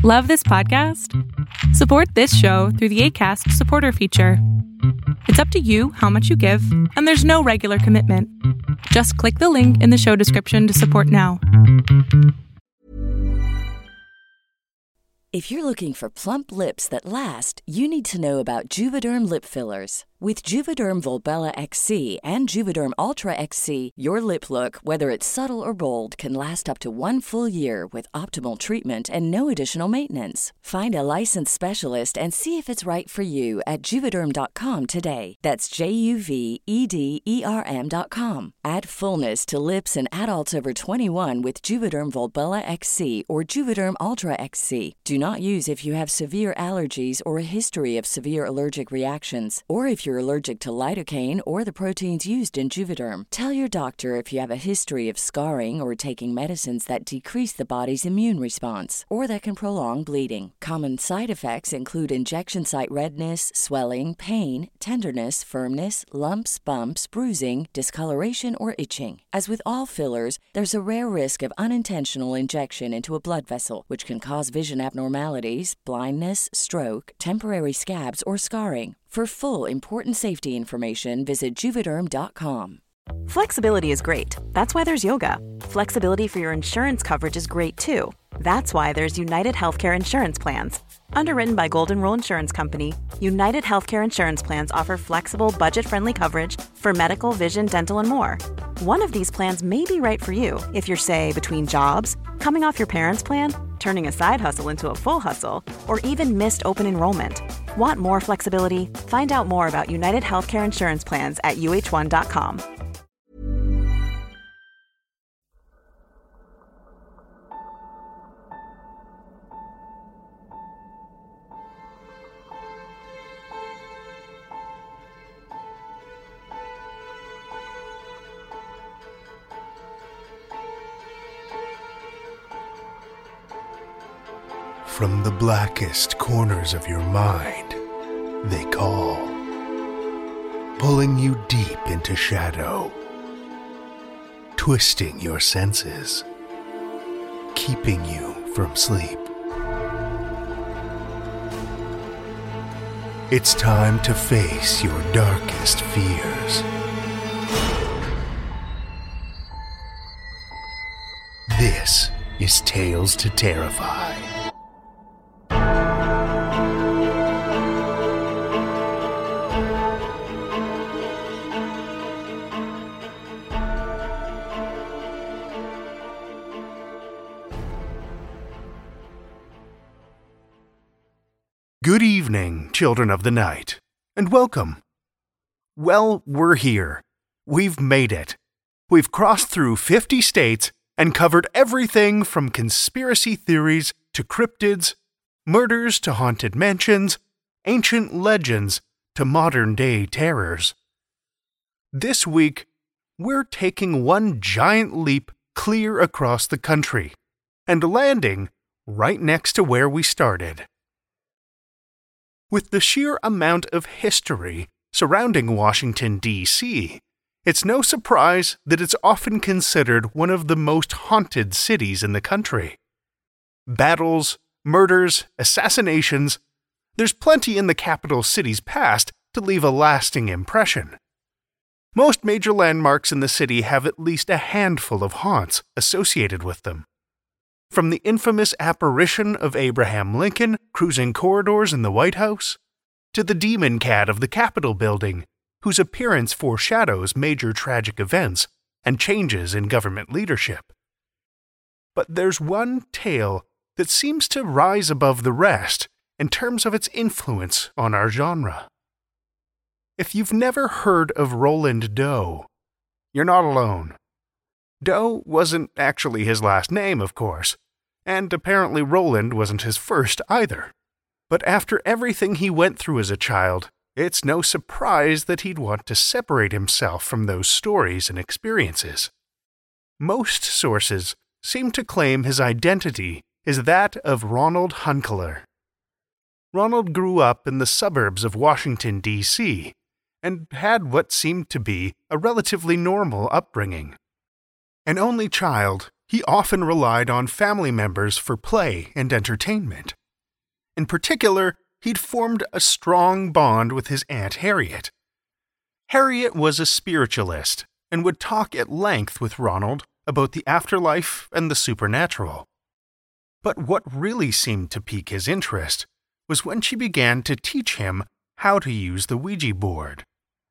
Love this podcast? Support this show through the Acast supporter feature. It's up to you how much you give, and there's no regular commitment. Just click the link in the show description to support now. If you're looking for plump lips that last, you need to know about Juvederm lip fillers. With Juvederm Volbella XC and Juvederm Ultra XC, your lip look, whether it's subtle or bold, can last up to 1 full year with optimal treatment and no additional maintenance. Find a licensed specialist and see if it's right for you at Juvederm.com today. That's JUVEDERM.com. Add fullness to lips in adults over 21 with Juvederm Volbella XC or Juvederm Ultra XC. Do not use if you have severe allergies or a history of severe allergic reactions, or if you're allergic to lidocaine or the proteins used in Juvederm. Tell your doctor if you have a history of scarring or taking medicines that decrease the body's immune response or that can prolong bleeding. Common side effects include injection site redness, swelling, pain, tenderness, firmness, lumps, bumps, bruising, discoloration, or itching. As with all fillers, there's a rare risk of unintentional injection into a blood vessel, which can cause vision abnormalities, blindness, stroke, temporary scabs, or scarring. For full, important safety information, visit Juvederm.com. Flexibility is great. That's why there's yoga. Flexibility for your insurance coverage is great too. That's why there's United Healthcare Insurance Plans. Underwritten by Golden Rule Insurance Company, United Healthcare Insurance Plans offer flexible, budget-friendly coverage for medical, vision, dental, and more. One of these plans may be right for you if you're, say, between jobs, coming off your parents' plan, turning a side hustle into a full hustle, or even missed open enrollment. Want more flexibility? Find out more about United Healthcare Insurance Plans at uh1.com. From the blackest corners of your mind, they call, pulling you deep into shadow, twisting your senses, keeping you from sleep. It's time to face your darkest fears. This is Tales to Terrify. Good evening, children of the night, and welcome. Well, we're here. We've made it. We've crossed through 50 states and covered everything from conspiracy theories to cryptids, murders to haunted mansions, ancient legends to modern-day terrors. This week, we're taking one giant leap clear across the country and landing right next to where we started. With the sheer amount of history surrounding Washington, D.C., it's no surprise that it's often considered one of the most haunted cities in the country. Battles, murders, assassinations, there's plenty in the capital city's past to leave a lasting impression. Most major landmarks in the city have at least a handful of haunts associated with them. From the infamous apparition of Abraham Lincoln cruising corridors in the White House, to the demon cat of the Capitol building, whose appearance foreshadows major tragic events and changes in government leadership. But there's one tale that seems to rise above the rest in terms of its influence on our genre. If you've never heard of Roland Doe, you're not alone. Doe wasn't actually his last name, of course, and apparently Roland wasn't his first either. But after everything he went through as a child, it's no surprise that he'd want to separate himself from those stories and experiences. Most sources seem to claim his identity is that of Ronald Hunkeler. Ronald grew up in the suburbs of Washington, D.C., and had what seemed to be a relatively normal upbringing. An only child, he often relied on family members for play and entertainment. In particular, he'd formed a strong bond with his Aunt Harriet. Harriet was a spiritualist and would talk at length with Ronald about the afterlife and the supernatural. But what really seemed to pique his interest was when she began to teach him how to use the Ouija board.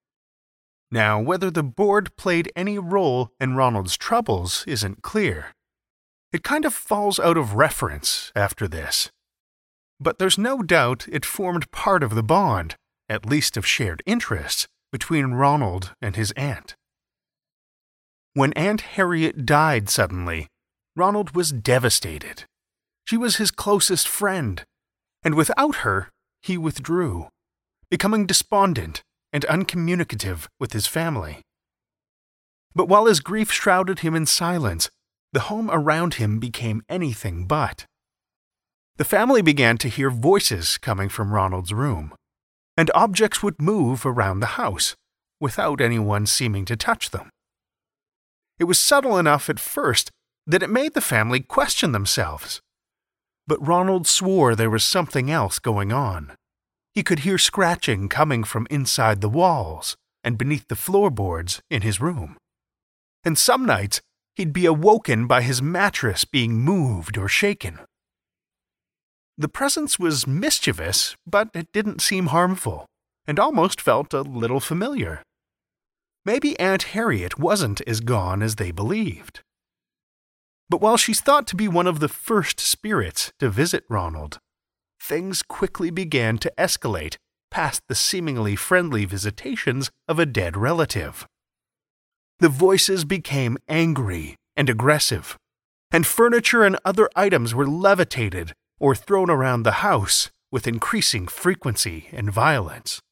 Now, whether the board played any role in Ronald's troubles isn't clear. It kind of falls out of reference after this. But there's no doubt it formed part of the bond, at least of shared interests, between Ronald and his aunt. When Aunt Harriet died suddenly, Ronald was devastated. She was his closest friend, and without her, he withdrew, becoming despondent and uncommunicative with his family. But while his grief shrouded him in silence, the home around him became anything but. The family began to hear voices coming from Ronald's room, and objects would move around the house, without anyone seeming to touch them. It was subtle enough at first that it made the family question themselves. But Ronald swore there was something else going on. He could hear scratching coming from inside the walls and beneath the floorboards in his room. And some nights, he'd be awoken by his mattress being moved or shaken. The presence was mischievous, but it didn't seem harmful, and almost felt a little familiar. Maybe Aunt Harriet wasn't as gone as they believed. But while she's thought to be one of the first spirits to visit Ronald, things quickly began to escalate past the seemingly friendly visitations of a dead relative. The voices became angry and aggressive, and furniture and other items were levitated or thrown around the house with increasing frequency and violence.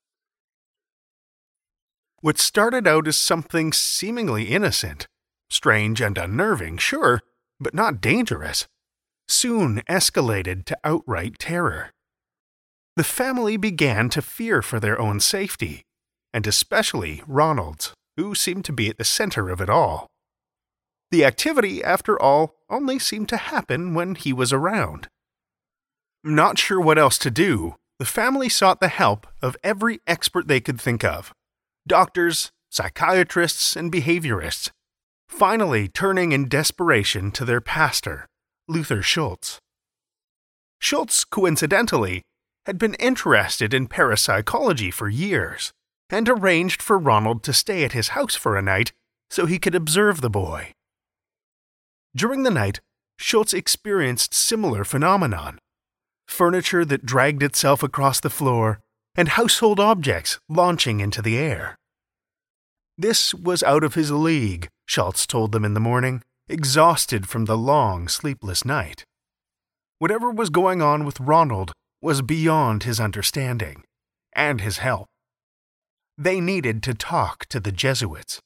What started out as something seemingly innocent, strange and unnerving, sure, but not dangerous, soon escalated to outright terror. The family began to fear for their own safety, and especially Ronald's, who seemed to be at the center of it all. The activity, after all, only seemed to happen when he was around. Not sure what else to do, the family sought the help of every expert they could think of: doctors, psychiatrists, and behaviorists, finally turning in desperation to their pastor, Luther Schultz. Schultz, coincidentally, had been interested in parapsychology for years, and arranged for Ronald to stay at his house for a night so he could observe the boy. During the night, Schultz experienced similar phenomenon: furniture that dragged itself across the floor, and household objects launching into the air. This was out of his league, Schultz told them in the morning, exhausted from the long, sleepless night. Whatever was going on with Ronald was beyond his understanding, and his help. They needed to talk to the Jesuits.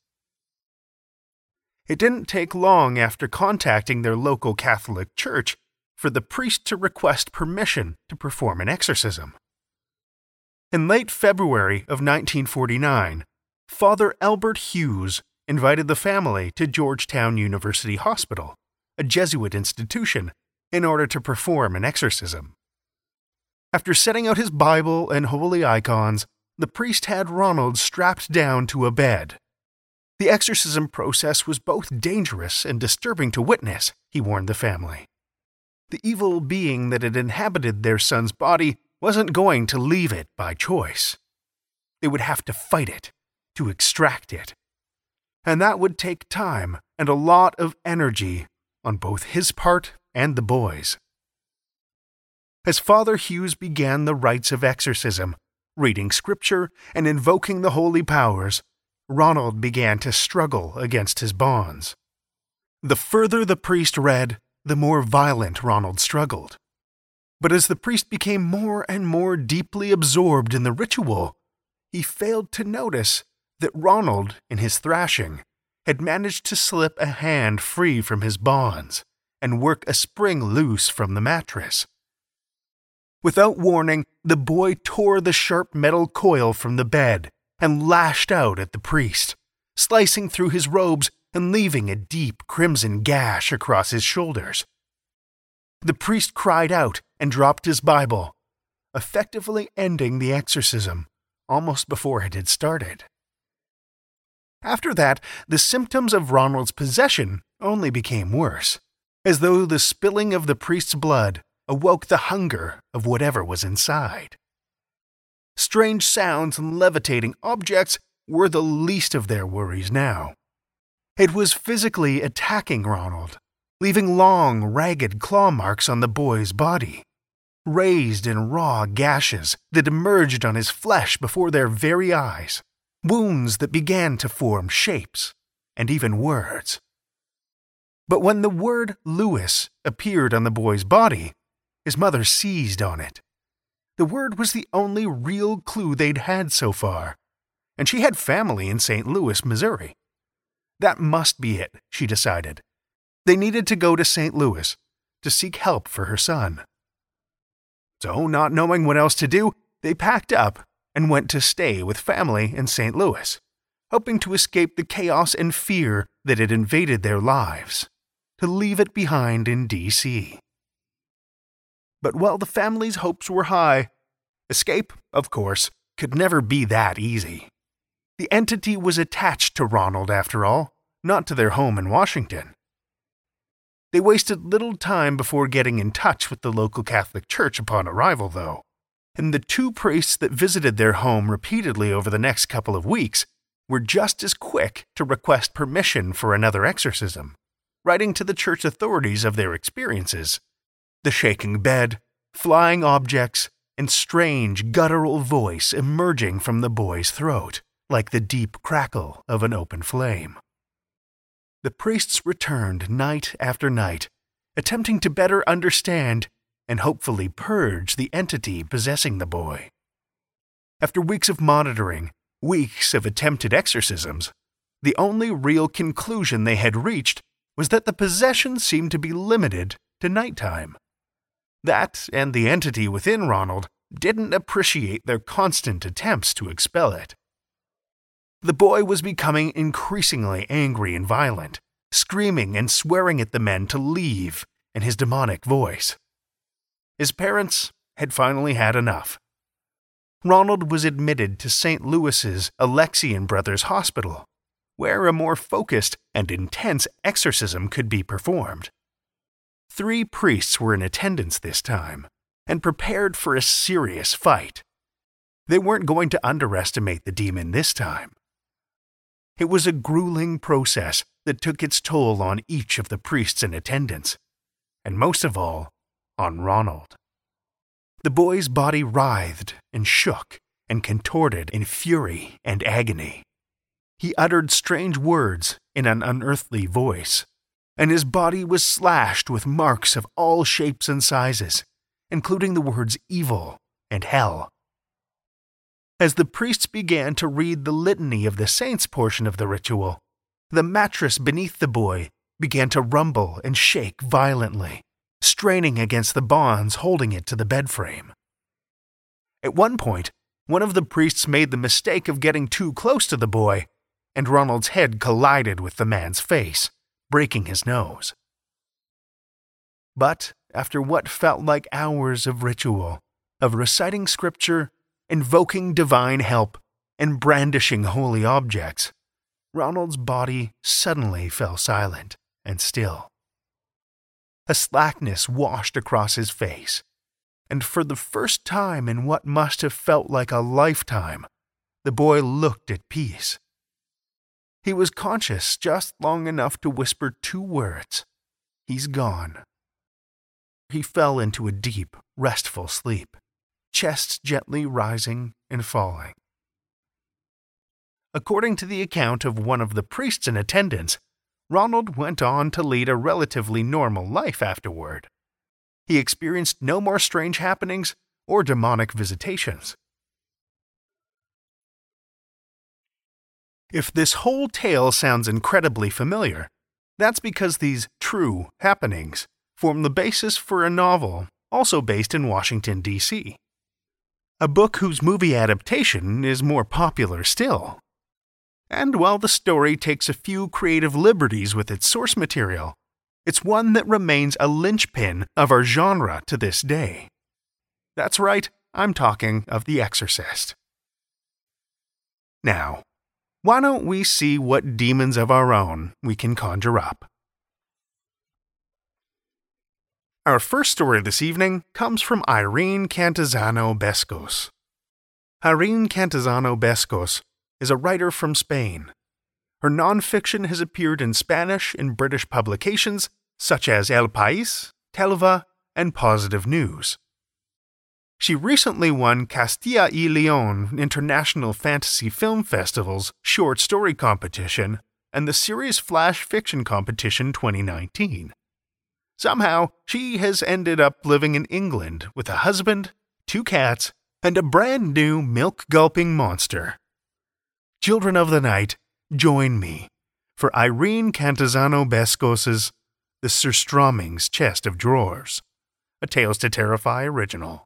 It didn't take long after contacting their local Catholic church for the priest to request permission to perform an exorcism. In late February of 1949, Father Albert Hughes invited the family to Georgetown University Hospital, a Jesuit institution, in order to perform an exorcism. After setting out his Bible and holy icons, the priest had Ronald strapped down to a bed. The exorcism process was both dangerous and disturbing to witness, he warned the family. The evil being that had inhabited their son's body wasn't going to leave it by choice. They would have to fight it, to extract it. And that would take time and a lot of energy on both his part and the boys. As Father Hughes began the rites of exorcism, reading scripture and invoking the holy powers, Ronald began to struggle against his bonds. The further the priest read, the more violent Ronald struggled. But as the priest became more and more deeply absorbed in the ritual, he failed to notice that Ronald, in his thrashing, had managed to slip a hand free from his bonds and work a spring loose from the mattress. Without warning, the boy tore the sharp metal coil from the bed and lashed out at the priest, slicing through his robes and leaving a deep crimson gash across his shoulders. The priest cried out and dropped his Bible, effectively ending the exorcism almost before it had started. After that, the symptoms of Ronald's possession only became worse, as though the spilling of the priest's blood awoke the hunger of whatever was inside. Strange sounds and levitating objects were the least of their worries now. It was physically attacking Ronald, leaving long, ragged claw marks on the boy's body, raised and raw gashes that emerged on his flesh before their very eyes, wounds that began to form shapes and even words. But when the word Lewis appeared on the boy's body, his mother seized on it. The word was the only real clue they'd had so far, and she had family in St. Louis, Missouri. That must be it, she decided. They needed to go to St. Louis to seek help for her son. So, not knowing what else to do, they packed up and went to stay with family in St. Louis, hoping to escape the chaos and fear that had invaded their lives, to leave it behind in D.C. But while the family's hopes were high, escape, of course, could never be that easy. The entity was attached to Ronald, after all, not to their home in Washington. They wasted little time before getting in touch with the local Catholic Church upon arrival, though, and the two priests that visited their home repeatedly over the next couple of weeks were just as quick to request permission for another exorcism, writing to the church authorities of their experiences. The shaking bed, flying objects, and strange guttural voice emerging from the boy's throat, like the deep crackle of an open flame. The priests returned night after night, attempting to better understand and hopefully purge the entity possessing the boy. After weeks of monitoring, weeks of attempted exorcisms, the only real conclusion they had reached was that the possession seemed to be limited to nighttime. That and the entity within Ronald didn't appreciate their constant attempts to expel it. The boy was becoming increasingly angry and violent, screaming and swearing at the men to leave in his demonic voice. His parents had finally had enough. Ronald was admitted to St. Louis's Alexian Brothers Hospital, where a more focused and intense exorcism could be performed. 3 priests were in attendance this time, and prepared for a serious fight. They weren't going to underestimate the demon this time. It was a grueling process that took its toll on each of the priests in attendance, and most of all, on Ronald. The boy's body writhed and shook and contorted in fury and agony. He uttered strange words in an unearthly voice, and his body was slashed with marks of all shapes and sizes, including the words evil and hell. As the priests began to read the litany of the saints portion of the ritual, the mattress beneath the boy began to rumble and shake violently, straining against the bonds holding it to the bed frame. At one point, one of the priests made the mistake of getting too close to the boy, and Ronald's head collided with the man's face, breaking his nose. But after what felt like hours of ritual, of reciting scripture, invoking divine help, and brandishing holy objects, Ronald's body suddenly fell silent and still. A slackness washed across his face, and for the first time in what must have felt like a lifetime, the boy looked at peace. He was conscious just long enough to whisper 2 words, "He's gone." He fell into a deep, restful sleep, chest gently rising and falling. According to the account of one of the priests in attendance, Ronald went on to lead a relatively normal life afterward. He experienced no more strange happenings or demonic visitations. If this whole tale sounds incredibly familiar, that's because these true happenings form the basis for a novel also based in Washington, D.C. A book whose movie adaptation is more popular still. And while the story takes a few creative liberties with its source material, it's one that remains a linchpin of our genre to this day. That's right, I'm talking of The Exorcist. Now, why don't we see what demons of our own we can conjure up? Our first story this evening comes from Irene Cantizano Bescos. Irene Cantizano Bescos is a writer from Spain. Her nonfiction has appeared in Spanish in British publications such as El País, Telva, and Positive News. She recently won Castilla y León International Fantasy Film Festival's Short Story Competition and the Series Flash Fiction Competition 2019. Somehow, she has ended up living in England with a husband, 2 cats, and a brand new milk-gulping monster. Children of the Night, join me for Irene Cantizano Bescos' The Surströmming's Chest of Drawers, a Tales to Terrify original.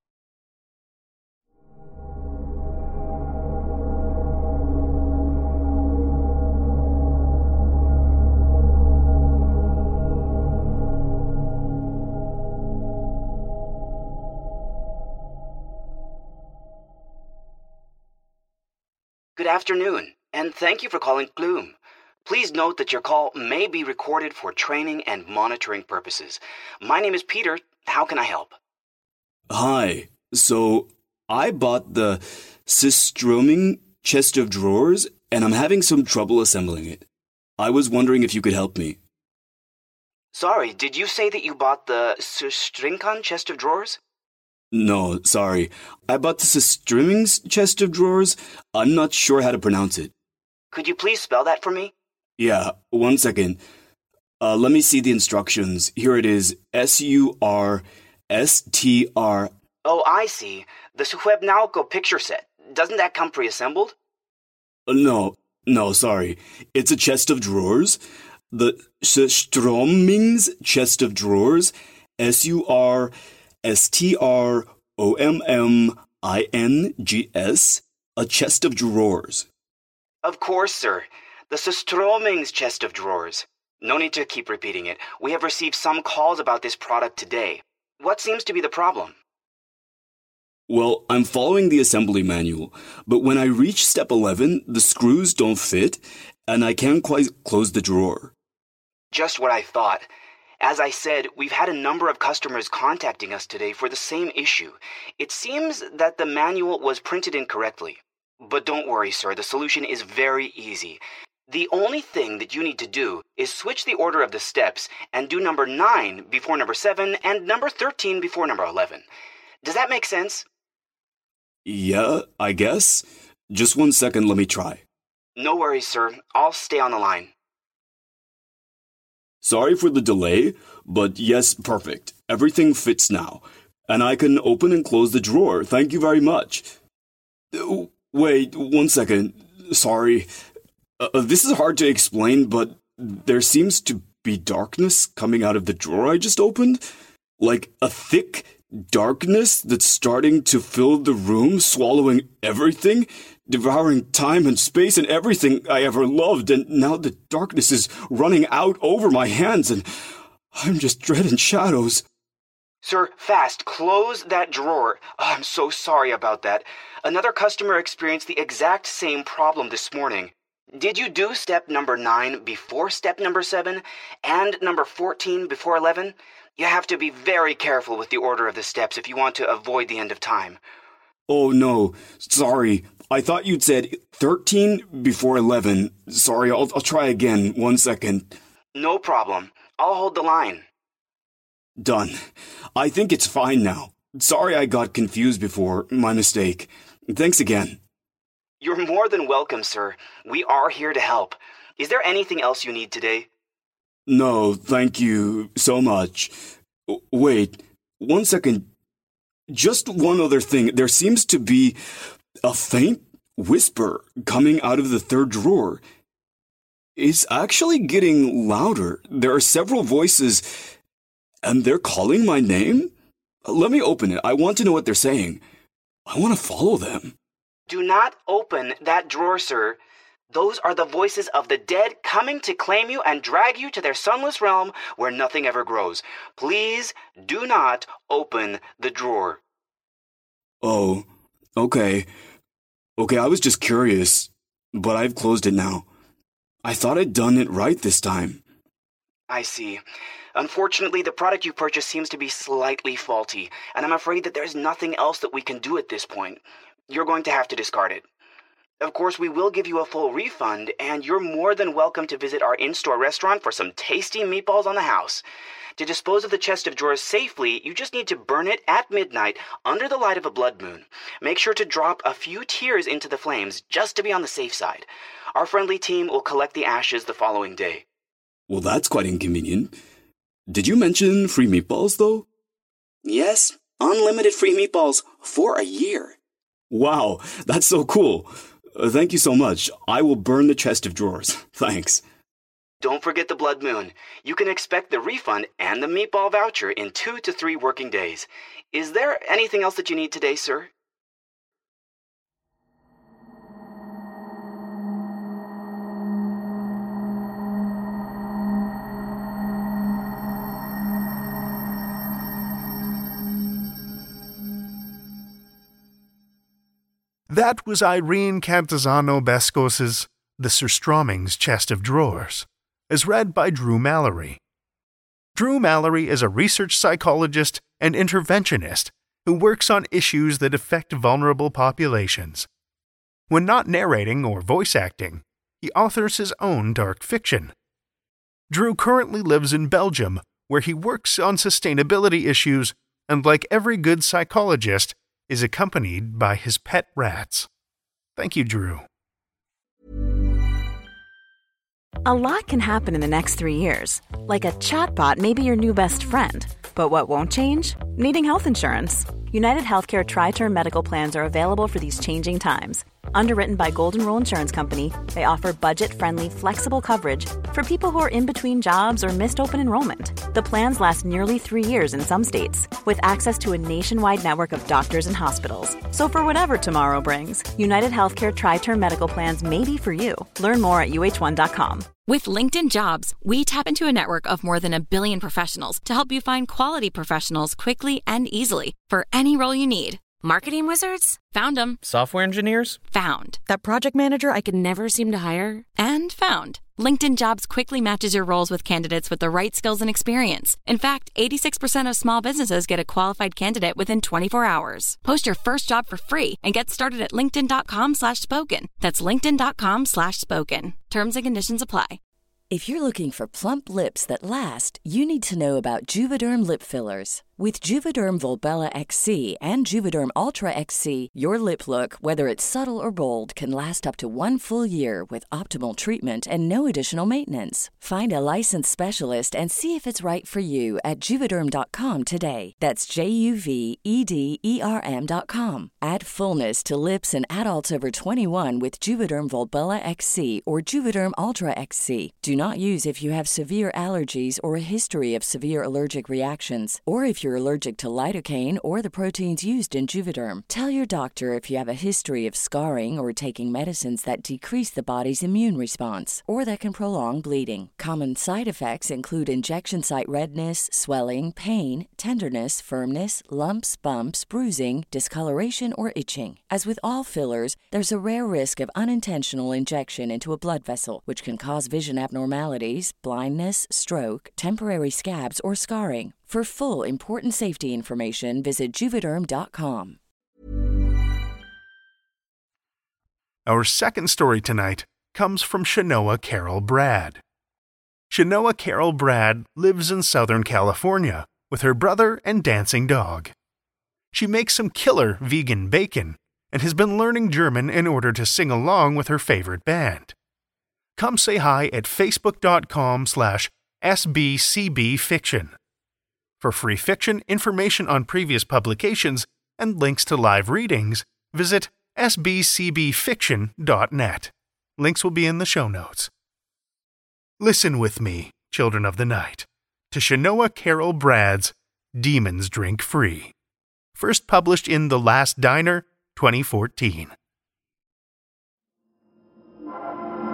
Good afternoon, and thank you for calling Gloom. Please note that your call may be recorded for training and monitoring purposes. My name is Peter. How can I help? Hi. So, I bought the Surströmming chest of drawers, and I'm having some trouble assembling it. I was wondering if you could help me. Sorry, did you say that you bought the Surströmming chest of drawers? No, sorry. I bought the Surströmming's chest of drawers. I'm not sure how to pronounce it. Could you please spell that for me? Yeah, 1 second. Let me see the instructions. Here it is. Surstr. Oh, I see. The Suhebnauco picture set. Doesn't that come pre-assembled? No, sorry. It's a chest of drawers. The Surströmming's chest of drawers. Surströmmings, a chest of drawers. Of course, sir. The Surströmming's chest of drawers. No need to keep repeating it. We have received some calls about this product today. What seems to be the problem? Well, I'm following the assembly manual, but when I reach step 11, the screws don't fit, and I can't quite close the drawer. Just what I thought. As I said, we've had a number of customers contacting us today for the same issue. It seems that the manual was printed incorrectly. But don't worry, sir, the solution is very easy. The only thing that you need to do is switch the order of the steps and do number 9 before number 7 and number 13 before number 11. Does that make sense? Yeah, I guess. Just 1 second, let me try. No worries, sir. I'll stay on the line. Sorry for the delay, but yes, perfect. Everything fits now. And I can open and close the drawer. Thank you very much. Wait, 1 second. Sorry. This is hard to explain, but there seems to be darkness coming out of the drawer I just opened. Like a thick darkness that's starting to fill the room, swallowing everything, devouring time and space and everything I ever loved. And now the darkness is running out over my hands, and I'm just dreading shadows. Sir, fast, close that drawer. Oh, I'm so sorry about that. Another customer experienced the exact same problem this morning. Did you do step number 9 before step number 7 and number 14 before 11? You have to be very careful with the order of the steps if you want to avoid the end of time. Oh, no. Sorry. I thought you'd said 13 before 11. Sorry, I'll try again. 1 second. No problem. I'll hold the line. Done. I think it's fine now. Sorry I got confused before. My mistake. Thanks again. You're more than welcome, sir. We are here to help. Is there anything else you need today? No, thank you so much. Wait, 1 second. Just one other thing. There seems to be a faint whisper coming out of the third drawer. It's actually getting louder. There are several voices, and they're calling my name? Let me open it. I want to know what they're saying. I want to follow them. Do not open that drawer, sir. Those are the voices of the dead coming to claim you and drag you to their sunless realm where nothing ever grows. Please do not open the drawer. Oh, okay. Okay, I was just curious, but I've closed it now. I thought I'd done it right this time. I see. Unfortunately, the product you purchased seems to be slightly faulty, and I'm afraid that there's nothing else that we can do at this point. You're going to have to discard it. Of course, we will give you a full refund, and you're more than welcome to visit our in-store restaurant for some tasty meatballs on the house. To dispose of the chest of drawers safely, you just need to burn it at midnight under the light of a blood moon. Make sure to drop a few tears into the flames just to be on the safe side. Our friendly team will collect the ashes the following day. Well, that's quite inconvenient. Did you mention free meatballs, though? Yes, unlimited free meatballs for a year. Wow, that's so cool. Thank you so much. I will burn the chest of drawers. Thanks. Don't forget the blood moon. You can expect the refund and the meatball voucher in 2 to 3 working days. Is there anything else that you need today, sir? That was Irene Cantizano-Bescos's The Surströmming's Chest of Drawers, as read by Drew Mallory. Drew Mallory is a research psychologist and interventionist who works on issues that affect vulnerable populations. When not narrating or voice acting, he authors his own dark fiction. Drew currently lives in Belgium, where he works on sustainability issues and, like every good psychologist, is accompanied by his pet rats. Thank you, Drew. A lot can happen in the next 3 years. Like a chatbot may be your new best friend. But what won't change? Needing health insurance. United Healthcare Tri-Term Medical Plans are available for these changing times. Underwritten by Golden Rule Insurance Company, they offer budget-friendly, flexible coverage for people who are in between jobs or missed open enrollment. The plans last nearly 3 years in some states, with access to a nationwide network of doctors and hospitals. So for whatever tomorrow brings, United Healthcare Tri-Term Medical Plans may be for you. Learn more at uh1.com. With LinkedIn Jobs, we tap into a network of more than 1 billion professionals to help you find quality professionals quickly and easily for any role you need. Marketing wizards? Found them. Software engineers? Found. That project manager I could never seem to hire? And found. LinkedIn Jobs quickly matches your roles with candidates with the right skills and experience. In fact, 86% of small businesses get a qualified candidate within 24 hours. Post your first job for free and get started at linkedin.com/spoken. That's linkedin.com/spoken. Terms and conditions apply. If you're looking for plump lips that last, you need to know about Juvederm lip fillers. With Juvederm Volbella XC and Juvederm Ultra XC, your lip look, whether it's subtle or bold, can last up to 1 full year with optimal treatment and no additional maintenance. Find a licensed specialist and see if it's right for you at Juvederm.com today. That's JUVEDERM.com. Add fullness to lips in adults over 21 with Juvederm Volbella XC or Juvederm Ultra XC. Do not use if you have severe allergies or a history of severe allergic reactions, or if you're allergic to lidocaine or the proteins used in Juvederm. Tell your doctor if you have a history of scarring or taking medicines that decrease the body's immune response or that can prolong bleeding. Common side effects include injection site redness, swelling, pain, tenderness, firmness, lumps, bumps, bruising, discoloration, or itching. As with all fillers, there's a rare risk of unintentional injection into a blood vessel, which can cause vision abnormalities, blindness, stroke, temporary scabs, or scarring. For full, important safety information, visit Juvederm.com. Our second story tonight comes from Shanoa Carol Brad. Shanoa Carol Brad lives in Southern California with her brother and dancing dog. She makes some killer vegan bacon and has been learning German in order to sing along with her favorite band. Come say hi at facebook.com/sbcbfiction. For free fiction, information on previous publications, and links to live readings, visit sbcbfiction.net. Links will be in the show notes. Listen with me, children of the night, to Shanoa Carol Brad's Demons Drink Free. First published in The Last Diner, 2014.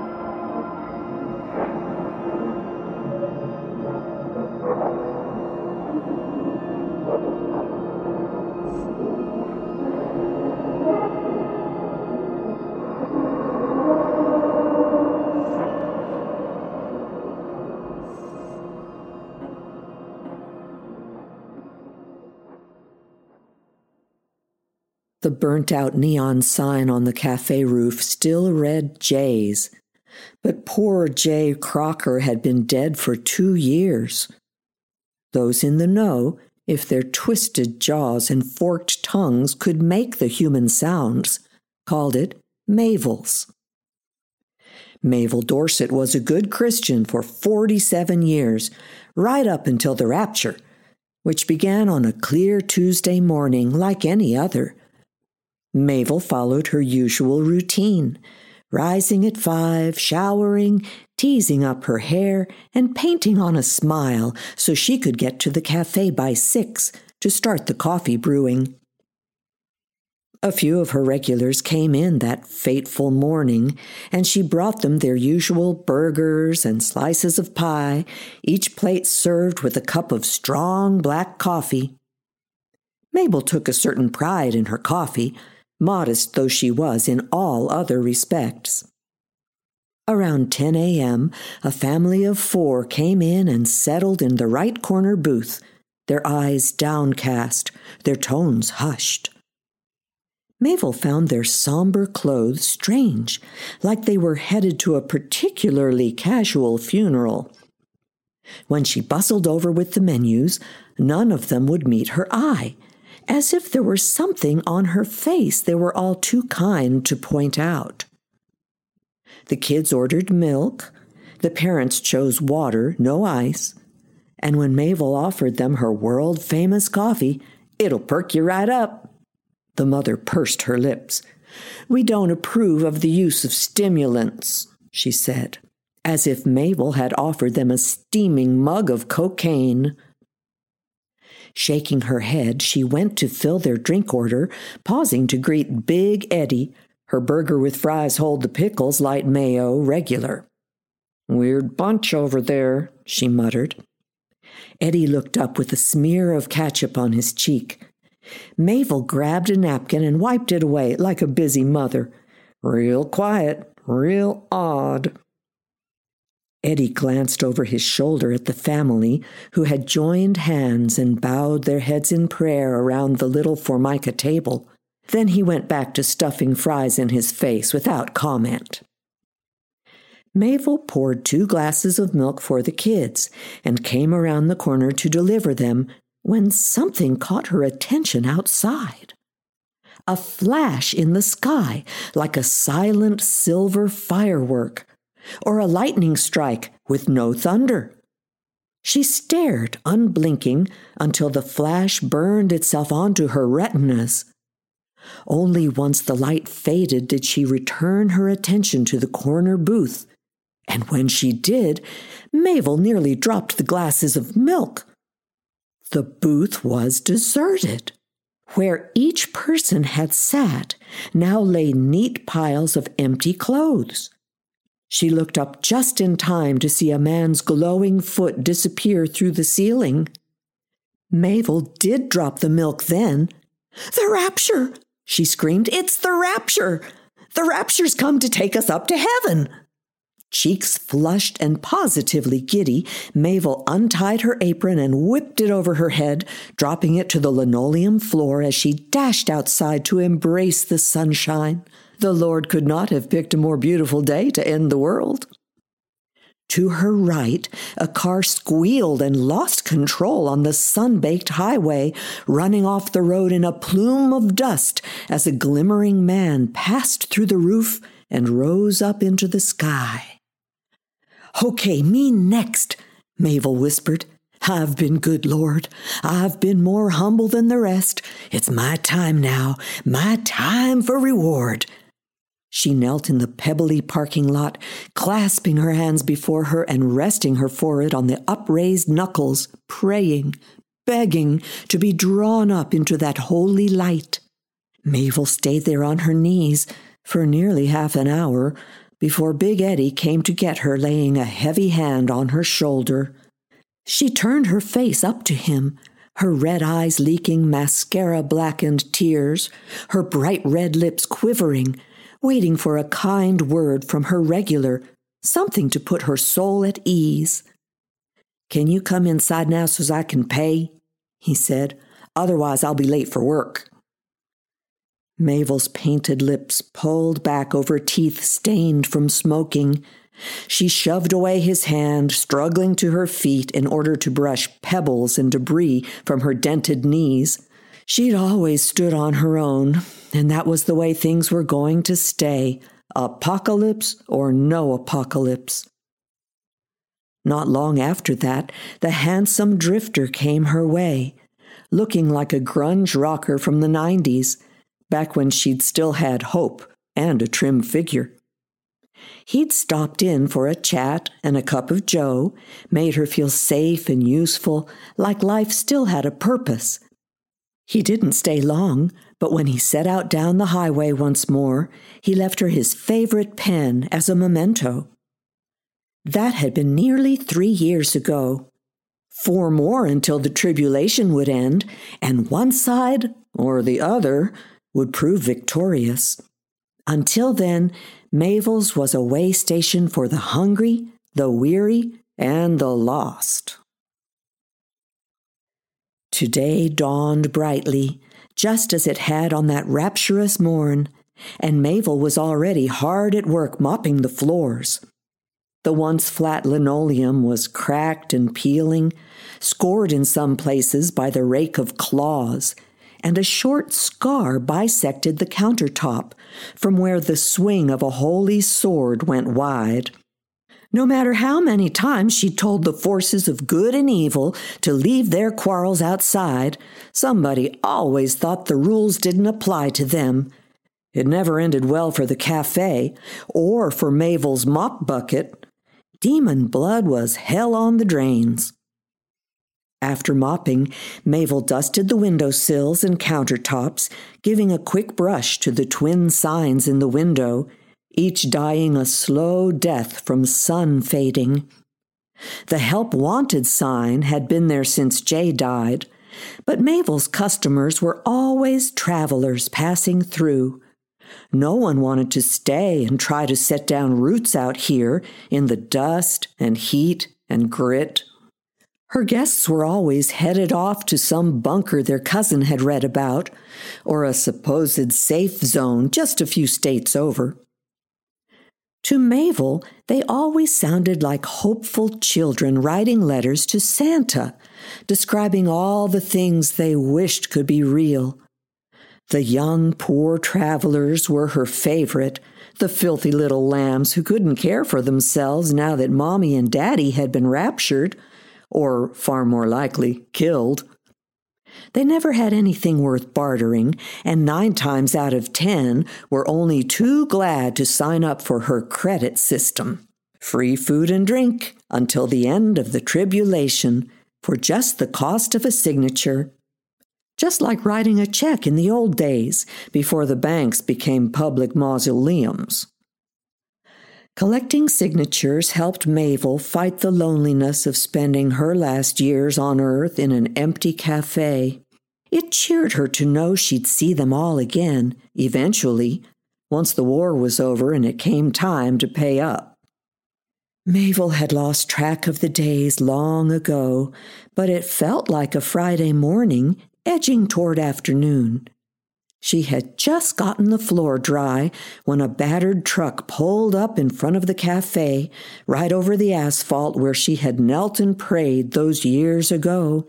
The burnt-out neon sign on the cafe roof still read Jay's, but poor Jay Crocker had been dead for 2 years. Those in the know, if their twisted jaws and forked tongues could make the human sounds, called it Mabel's. Mabel Dorset was a good Christian for 47 years, right up until the rapture, which began on a clear Tuesday morning like any other. Mabel followed her usual routine, rising at 5, showering, teasing up her hair, and painting on a smile so she could get to the cafe by 6 to start the coffee brewing. A few of her regulars came in that fateful morning, and she brought them their usual burgers and slices of pie, each plate served with a cup of strong black coffee. Mabel took a certain pride in her coffee, modest though she was in all other respects. Around 10 a.m., a family of 4 came in and settled in the right corner booth, their eyes downcast, their tones hushed. Mabel found their somber clothes strange, like they were headed to a particularly casual funeral. When she bustled over with the menus, none of them would meet her eye, as if there were something on her face they were all too kind to point out. The kids ordered milk, the parents chose water, no ice, and when Mabel offered them her world-famous coffee, "It'll perk you right up," the mother pursed her lips. "We don't approve of the use of stimulants," she said, as if Mabel had offered them a steaming mug of cocaine. Shaking her head, she went to fill their drink order, pausing to greet Big Eddie, her burger with fries hold the pickles, light mayo, regular. "Weird bunch over there," she muttered. Eddie looked up with a smear of ketchup on his cheek. Mabel grabbed a napkin and wiped it away like a busy mother. "Real quiet, real odd." Eddie glanced over his shoulder at the family, who had joined hands and bowed their heads in prayer around the little formica table. Then he went back to stuffing fries in his face without comment. Mabel poured 2 glasses of milk for the kids and came around the corner to deliver them when something caught her attention outside. A flash in the sky, like a silent silver firework, or a lightning strike with no thunder. She stared, unblinking, until the flash burned itself onto her retinas. Only once the light faded did she return her attention to the corner booth, and when she did, Mabel nearly dropped the glasses of milk. The booth was deserted. Where each person had sat now lay neat piles of empty clothes. She looked up just in time to see a man's glowing foot disappear through the ceiling. Mabel did drop the milk then. "The rapture!" she screamed. "It's the rapture! The rapture's come to take us up to heaven!" Cheeks flushed and positively giddy, Mabel untied her apron and whipped it over her head, dropping it to the linoleum floor as she dashed outside to embrace the sunshine. The Lord could not have picked a more beautiful day to end the world. To her right, a car squealed and lost control on the sun-baked highway, running off the road in a plume of dust as a glimmering man passed through the roof and rose up into the sky. "Okay, me next," Mabel whispered. "I've been good, Lord. I've been more humble than the rest. It's my time now, my time for reward." She knelt in the pebbly parking lot, clasping her hands before her and resting her forehead on the upraised knuckles, praying, begging to be drawn up into that holy light. Mabel stayed there on her knees for nearly half an hour before Big Eddie came to get her, laying a heavy hand on her shoulder. She turned her face up to him, her red eyes leaking mascara-blackened tears, her bright red lips quivering, waiting for a kind word from her regular, something to put her soul at ease. "Can you come inside now so's I can pay?" he said. "Otherwise I'll be late for work." Mabel's painted lips pulled back over teeth stained from smoking. She shoved away his hand, struggling to her feet in order to brush pebbles and debris from her dented knees. She'd always stood on her own, and that was the way things were going to stay, apocalypse or no apocalypse. Not long after that, the handsome drifter came her way, looking like a grunge rocker from the 90s, back when she'd still had hope and a trim figure. He'd stopped in for a chat and a cup of joe, made her feel safe and useful, like life still had a purpose. He didn't stay long, but when he set out down the highway once more, he left her his favorite pen as a memento. That had been nearly 3 years ago. 4 more until the tribulation would end, and one side, or the other, would prove victorious. Until then, Mabel's was a way station for the hungry, the weary, and the lost. Today dawned brightly, just as it had on that rapturous morn, and Mabel was already hard at work mopping the floors. The once flat linoleum was cracked and peeling, scored in some places by the rake of claws, and a short scar bisected the countertop from where the swing of a holy sword went wide. No matter how many times she told the forces of good and evil to leave their quarrels outside, somebody always thought the rules didn't apply to them. It never ended well for the cafe or for Mabel's mop bucket. Demon blood was hell on the drains. After mopping, Mabel dusted the windowsills and countertops, giving a quick brush to the twin signs in the window, each dying a slow death from sun fading. The Help Wanted sign had been there since Jay died, but Mabel's customers were always travelers passing through. No one wanted to stay and try to set down roots out here in the dust and heat and grit. Her guests were always headed off to some bunker their cousin had read about, or a supposed safe zone just a few states over. To Mabel, they always sounded like hopeful children writing letters to Santa, describing all the things they wished could be real. The young, poor travelers were her favorite, the filthy little lambs who couldn't care for themselves now that Mommy and Daddy had been raptured, or, far more likely, killed. They never had anything worth bartering, and 9 times out of 10 were only too glad to sign up for her credit system. Free food and drink until the end of the tribulation for just the cost of a signature. Just like writing a check in the old days, before the banks became public mausoleums. Collecting signatures helped Mabel fight the loneliness of spending her last years on Earth in an empty cafe. It cheered her to know she'd see them all again, eventually, once the war was over and it came time to pay up. Mabel had lost track of the days long ago, but it felt like a Friday morning edging toward afternoon. She had just gotten the floor dry when a battered truck pulled up in front of the cafe, right over the asphalt where she had knelt and prayed those years ago.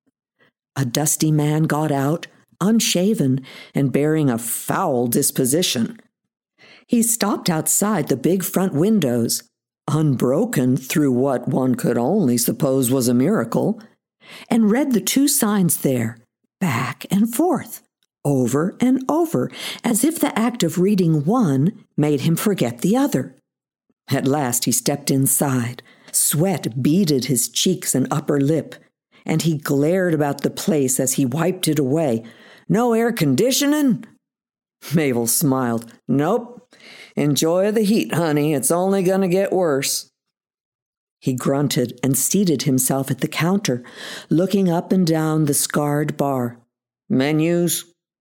A dusty man got out, unshaven and bearing a foul disposition. He stopped outside the big front windows, unbroken through what one could only suppose was a miracle, and read the 2 signs there, back and forth, over and over, as if the act of reading one made him forget the other. At last he stepped inside. Sweat beaded his cheeks and upper lip, and he glared about the place as he wiped it away. "No air conditioning?" Mabel smiled. "Nope. Enjoy the heat, honey. It's only going to get worse." He grunted and seated himself at the counter, looking up and down the scarred bar. "Menus?"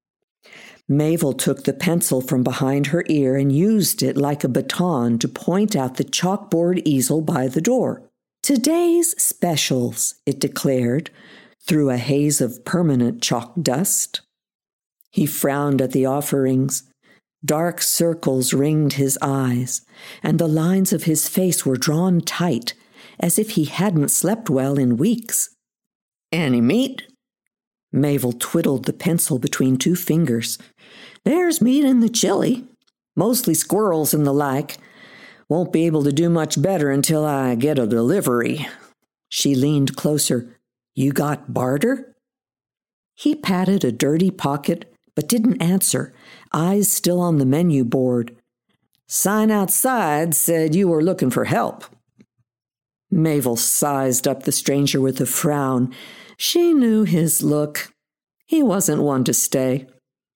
Mabel took the pencil from behind her ear and used it like a baton to point out the chalkboard easel by the door. "Today's specials," it declared, through a haze of permanent chalk dust. He frowned at the offerings. Dark circles ringed his eyes, and the lines of his face were drawn tight, as if he hadn't slept well in weeks. "Any meat?" Mabel twiddled the pencil between two fingers. "There's meat in the chili. Mostly squirrels and the like. Won't be able to do much better until I get a delivery." She leaned closer. "You got barter?" He patted a dirty pocket, but didn't answer, eyes still on the menu board. "Sign outside said you were looking for help." Mabel sized up the stranger with a frown. She knew his look. He wasn't one to stay.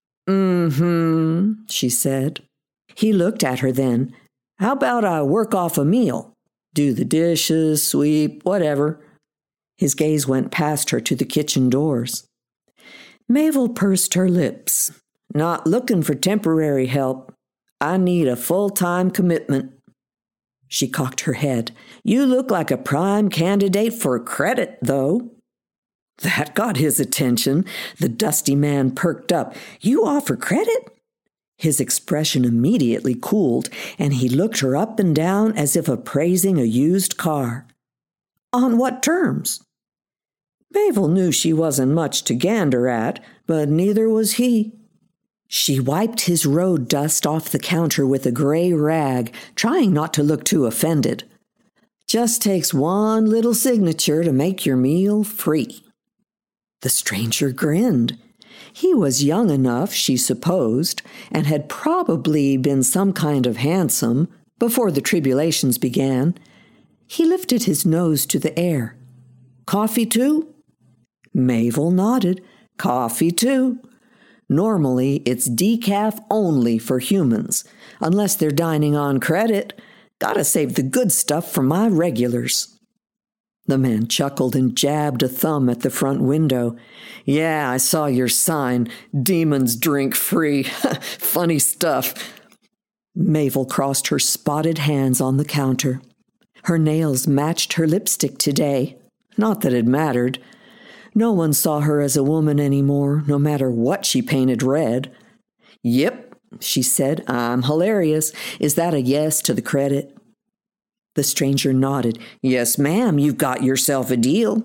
"Mm-hmm," she said. He looked at her then. "How about I work off a meal? Do the dishes, sweep, whatever." His gaze went past her to the kitchen doors. Mabel pursed her lips. "Not looking for temporary help. I need a full-time commitment." She cocked her head. "You look like a prime candidate for credit, though." That got his attention. The dusty man perked up. "You offer credit?" His expression immediately cooled, and he looked her up and down as if appraising a used car. "On what terms?" Mabel knew she wasn't much to gander at, but neither was he. She wiped his road dust off the counter with a gray rag, trying not to look too offended. "Just takes one little signature to make your meal free." The stranger grinned. He was young enough, she supposed, and had probably been some kind of handsome before the tribulations began. He lifted his nose to the air. "Coffee too?" Mabel nodded. "Coffee too. Normally, it's decaf only for humans, unless they're dining on credit. Gotta save the good stuff for my regulars." The man chuckled and jabbed a thumb at the front window. "Yeah, I saw your sign. Demons drink free. Funny stuff." Mabel crossed her spotted hands on the counter. Her nails matched her lipstick today. Not that it mattered. No one saw her as a woman anymore, no matter what she painted red. "Yep," she said, "I'm hilarious. Is that a yes to the credit?" The stranger nodded. "Yes, ma'am, you've got yourself a deal."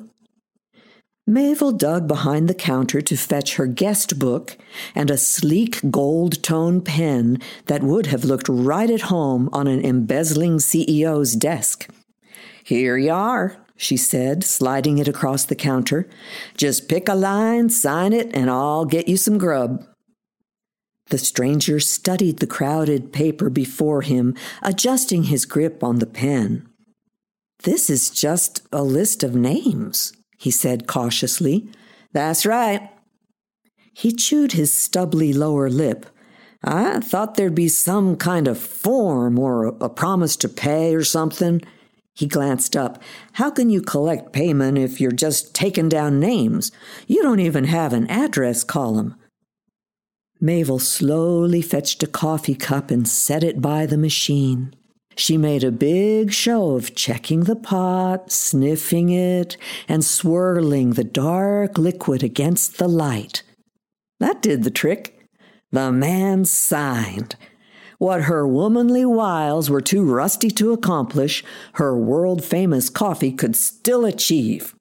Mabel dug behind the counter to fetch her guest book and a sleek gold-tone pen that would have looked right at home on an embezzling CEO's desk. "Here you are," she said, sliding it across the counter. "Just pick a line, sign it, and I'll get you some grub." The stranger studied the crowded paper before him, adjusting his grip on the pen. "This is just a list of names," he said cautiously. "That's right." He chewed his stubbly lower lip. "I thought there'd be some kind of form or a promise to pay or something." He glanced up. "How can you collect payment if you're just taking down names? You don't even have an address column." Mabel slowly fetched a coffee cup and set it by the machine. She made a big show of checking the pot, sniffing it, and swirling the dark liquid against the light. That did the trick. The man signed. What her womanly wiles were too rusty to accomplish, her world-famous coffee could still achieve.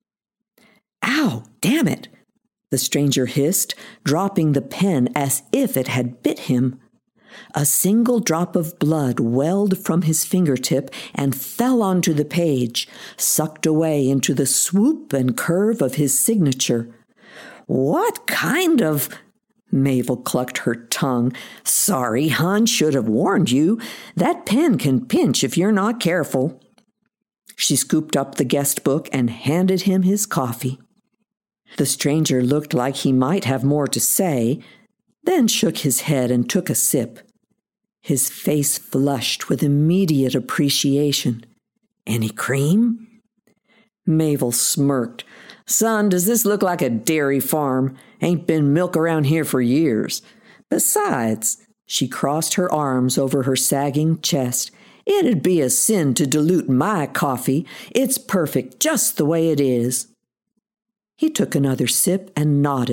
"Ow, damn it!" the stranger hissed, dropping the pen as if it had bit him. A single drop of blood welled from his fingertip and fell onto the page, sucked away into the swoop and curve of his signature. "What kind of—" Mabel clucked her tongue. "Sorry, hon, should have warned you. That pen can pinch if you're not careful." She scooped up the guest book and handed him his coffee. The stranger looked like he might have more to say, then shook his head and took a sip. His face flushed with immediate appreciation. "Any cream?" Mabel smirked. "Son, does this look like a dairy farm? Ain't been milk around here for years. Besides," she crossed her arms over her sagging chest, "it'd be a sin to dilute my coffee. It's perfect just the way it is." He took another sip and nodded.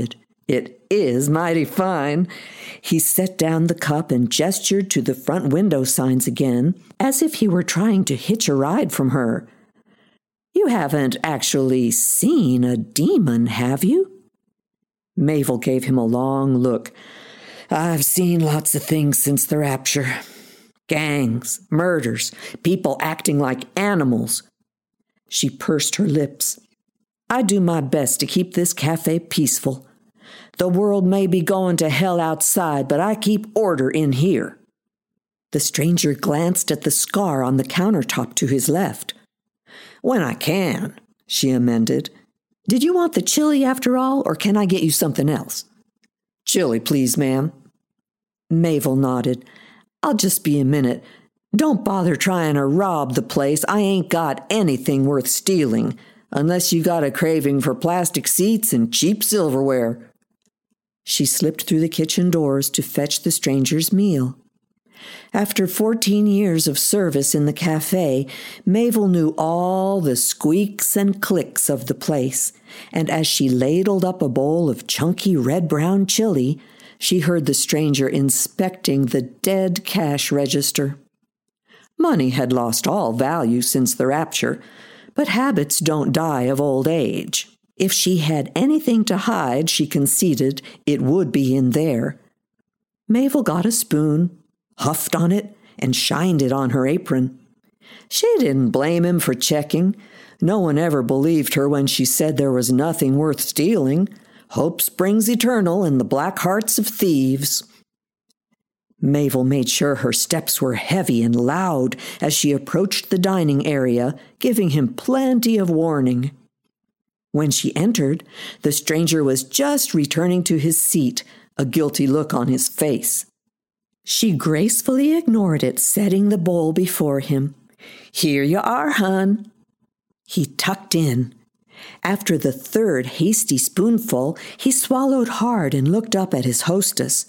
"It is mighty fine." He set down the cup and gestured to the front window signs again, as if he were trying to hitch a ride from her. "You haven't actually seen a demon, have you?" Mabel gave him a long look. "I've seen lots of things since the rapture. Gangs, murders, people acting like animals." She pursed her lips. "I do my best to keep this cafe peaceful. The world may be going to hell outside, but I keep order in here." The stranger glanced at the scar on the countertop to his left. "When I can," she amended. "Did you want the chili after all, or can I get you something else?" "Chili, please, ma'am." Mabel nodded. "I'll just be a minute. Don't bother trying to rob the place. I ain't got anything worth stealing, unless you got a craving for plastic seats and cheap silverware." She slipped through the kitchen doors to fetch the stranger's meal. After 14 years of service in the cafe, Mabel knew all the squeaks and clicks of the place, and as she ladled up a bowl of chunky red-brown chili, she heard the stranger inspecting the dead cash register. Money had lost all value since the rapture, but habits don't die of old age. If she had anything to hide, she conceded, it would be in there. Mabel got a spoon, huffed on it, and shined it on her apron. She didn't blame him for checking. No one ever believed her when she said there was nothing worth stealing. Hope springs eternal in the black hearts of thieves. Mabel made sure her steps were heavy and loud as she approached the dining area, giving him plenty of warning. When she entered, the stranger was just returning to his seat, a guilty look on his face. She gracefully ignored it, setting the bowl before him. "Here you are, hon." He tucked in. After the third hasty spoonful, he swallowed hard and looked up at his hostess.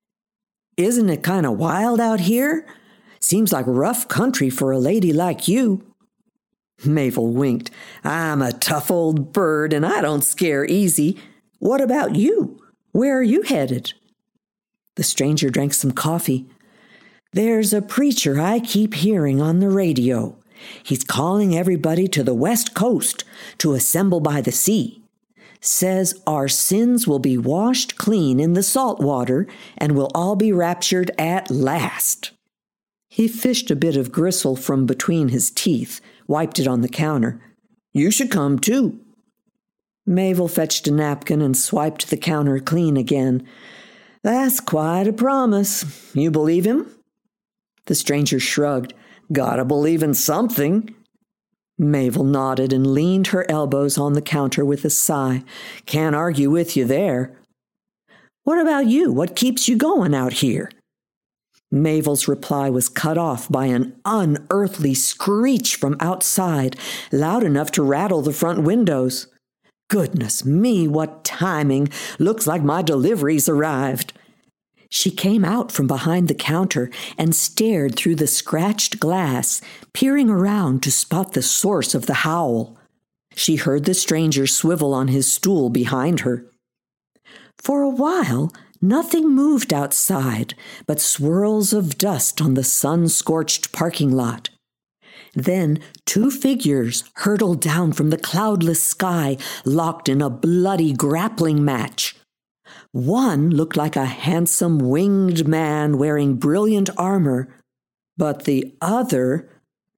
"Isn't it kind of wild out here? Seems like rough country for a lady like you." Mabel winked. "I'm a tough old bird, and I don't scare easy. What about you? Where are you headed?" The stranger drank some coffee. "There's a preacher I keep hearing on the radio. He's calling everybody to the West Coast to assemble by the sea. Says our sins will be washed clean in the salt water and we'll all be raptured at last." He fished a bit of gristle from between his teeth, wiped it on the counter. "You should come, too." Mabel fetched a napkin and swiped the counter clean again. "That's quite a promise. You believe him?" The stranger shrugged. "Gotta believe in something." Mabel nodded and leaned her elbows on the counter with a sigh. "Can't argue with you there." "What about you? What keeps you going out here?" Mabel's reply was cut off by an unearthly screech from outside, loud enough to rattle the front windows. "Goodness me, what timing! Looks like my delivery's arrived." She came out from behind the counter and stared through the scratched glass, peering around to spot the source of the howl. She heard the stranger swivel on his stool behind her. For a while, nothing moved outside but swirls of dust on the sun-scorched parking lot. Then 2 figures hurtled down from the cloudless sky, locked in a bloody grappling match. One looked like a handsome winged man wearing brilliant armor, but the other...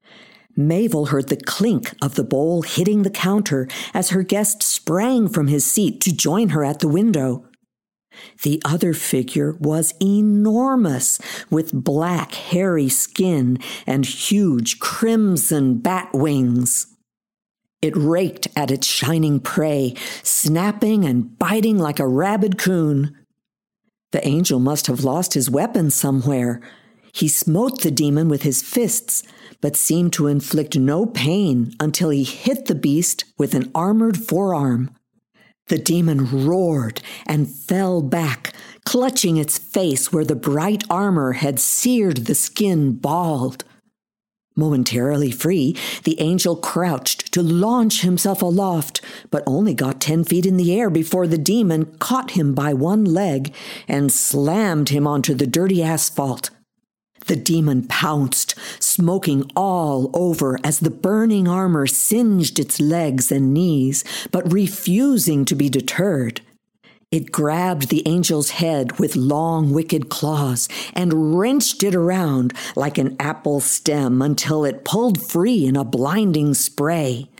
Mabel heard the clink of the bowl hitting the counter as her guest sprang from his seat to join her at the window. The other figure was enormous, with black, hairy skin and huge crimson bat wings. It raked at its shining prey, snapping and biting like a rabid coon. The angel must have lost his weapon somewhere. He smote the demon with his fists, but seemed to inflict no pain until he hit the beast with an armored forearm. The demon roared and fell back, clutching its face where the bright armor had seared the skin bald. Momentarily free, the angel crouched to launch himself aloft, but only got 10 feet in the air before the demon caught him by one leg and slammed him onto the dirty asphalt. The demon pounced, smoking all over as the burning armor singed its legs and knees, but refusing to be deterred. It grabbed the angel's head with long, wicked claws and wrenched it around like an apple stem until it pulled free in a blinding spray.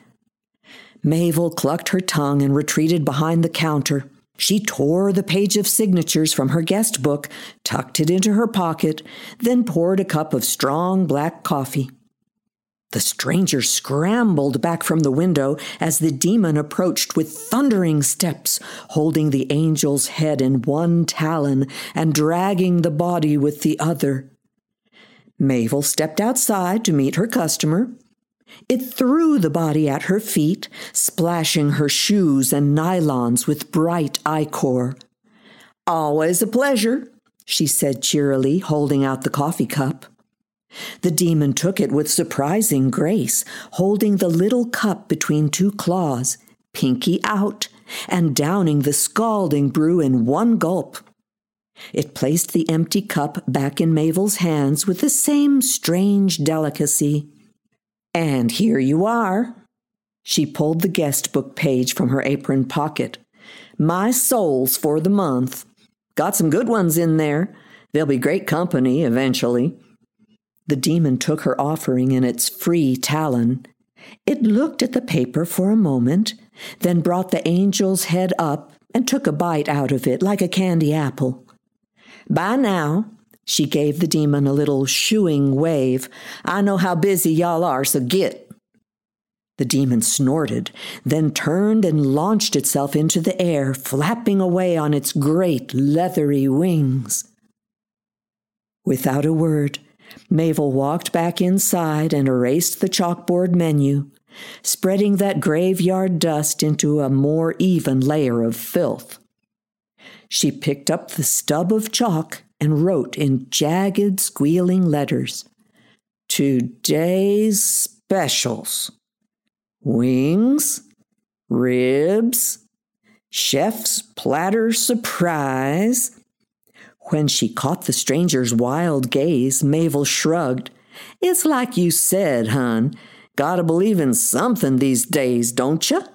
Mabel clucked her tongue and retreated behind the counter. She tore the page of signatures from her guest book, tucked it into her pocket, then poured a cup of strong black coffee. The stranger scrambled back from the window as the demon approached with thundering steps, holding the angel's head in one talon and dragging the body with the other. Mabel stepped outside to meet her customer. It threw the body at her feet, splashing her shoes and nylons with bright ichor. "Always a pleasure," she said cheerily, holding out the coffee cup. The demon took it with surprising grace, holding the little cup between two claws, pinky out, and downing the scalding brew in one gulp. It placed the empty cup back in Mabel's hands with the same strange delicacy. "And here you are." She pulled the guest book page from her apron pocket. "My souls for the month. Got some good ones in there. They'll be great company eventually." The demon took her offering in its free talon. It looked at the paper for a moment, then brought the angel's head up and took a bite out of it like a candy apple. "Bye now." She gave the demon a little shooing wave. "I know how busy y'all are, so git." The demon snorted, then turned and launched itself into the air, flapping away on its great leathery wings. Without a word, Mabel walked back inside and erased the chalkboard menu, spreading that graveyard dust into a more even layer of filth. She picked up the stub of chalk and wrote in jagged, squealing letters, "Today's specials. Wings, ribs, chef's platter surprise." When she caught the stranger's wild gaze, Mabel shrugged. "It's like you said, hon. Gotta believe in something these days, don't ya?"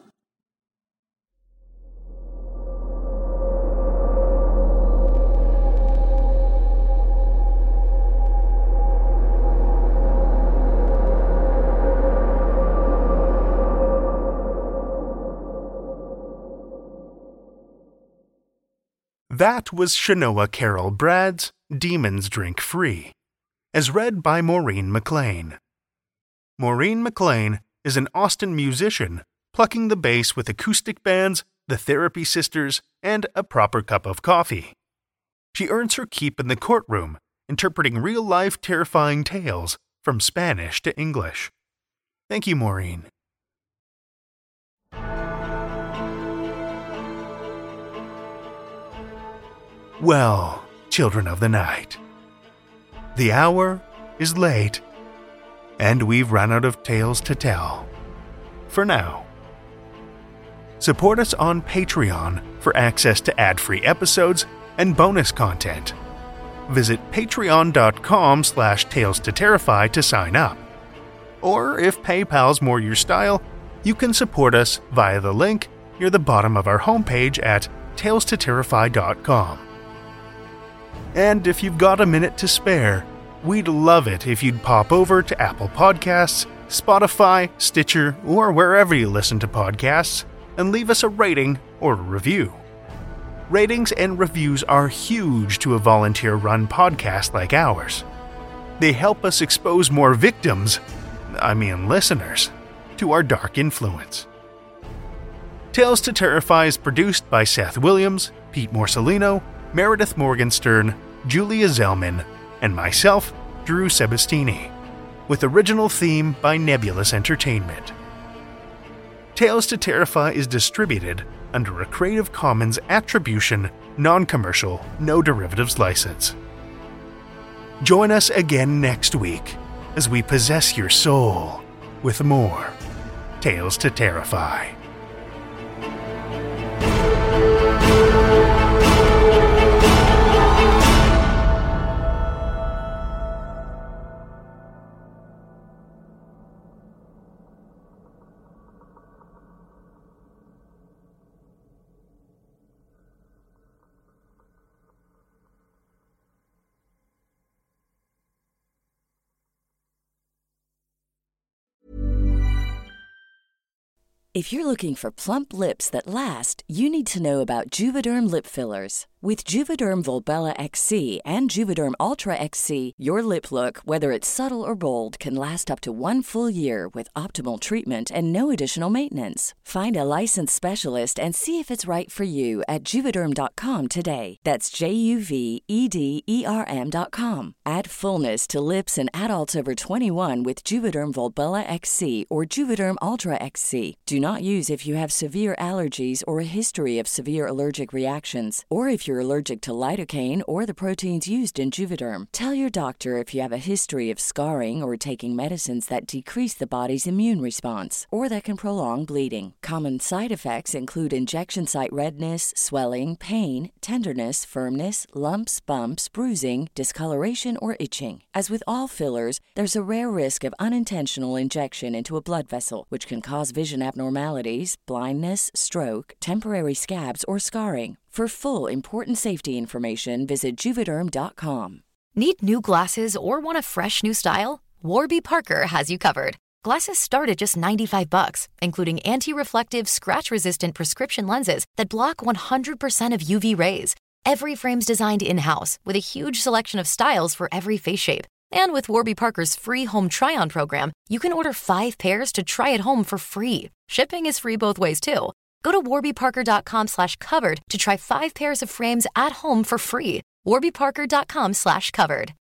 That was Shanoa Carol Brad's Demons Drink Free, as read by Maureen McLean. Maureen McLean is an Austin musician plucking the bass with acoustic bands, the Therapy Sisters, and A Proper Cup of Coffee. She earns her keep in the courtroom, interpreting real-life terrifying tales from Spanish to English. Thank you, Maureen. Well, children of the night, the hour is late, and we've run out of tales to tell. For now. Support us on Patreon for access to ad-free episodes and bonus content. Visit patreon.com/tales2terrify to sign up. Or if PayPal's more your style, you can support us via the link near the bottom of our homepage at tales2terrify.com. And if you've got a minute to spare, we'd love it if you'd pop over to Apple Podcasts, Spotify, Stitcher, or wherever you listen to podcasts, and leave us a rating or a review. Ratings and reviews are huge to a volunteer-run podcast like ours. They help us expose more listeners, to our dark influence. Tales to Terrify is produced by Seth Williams, Pete Morcellino, Meredith Morgenstern, Julia Zellman, and myself, Drew Sebastini, with original theme by Nebulous Entertainment. Tales to Terrify is distributed under a Creative Commons Attribution, Non-Commercial, No Derivatives license. Join us again next week as we possess your soul with more Tales to Terrify. If you're looking for plump lips that last, you need to know about Juvederm lip fillers. With Juvederm Volbella XC and Juvederm Ultra XC, your lip look, whether it's subtle or bold, can last up to 1 full year with optimal treatment and no additional maintenance. Find a licensed specialist and see if it's right for you at Juvederm.com today. That's JUVEDERM.com. Add fullness to lips in adults over 21 with Juvederm Volbella XC or Juvederm Ultra XC. Do not use if you have severe allergies or a history of severe allergic reactions, or if you're allergic to lidocaine or the proteins used in Juvederm. Tell your doctor if you have a history of scarring or taking medicines that decrease the body's immune response or that can prolong bleeding. Common side effects include injection site redness, swelling, pain, tenderness, firmness, lumps, bumps, bruising, discoloration, or itching. As with all fillers, there's a rare risk of unintentional injection into a blood vessel, which can cause vision abnormalities, blindness, stroke, temporary scabs, or scarring. For full, important safety information, visit Juvederm.com. Need new glasses or want a fresh new style? Warby Parker has you covered. Glasses start at just $95, including anti-reflective, scratch-resistant prescription lenses that block 100% of UV rays. Every frame's designed in-house with a huge selection of styles for every face shape. And with Warby Parker's free home try-on program, you can order 5 pairs to try at home for free. Shipping is free both ways, too. Go to warbyparker.com/covered to try 5 pairs of frames at home for free. warbyparker.com/covered.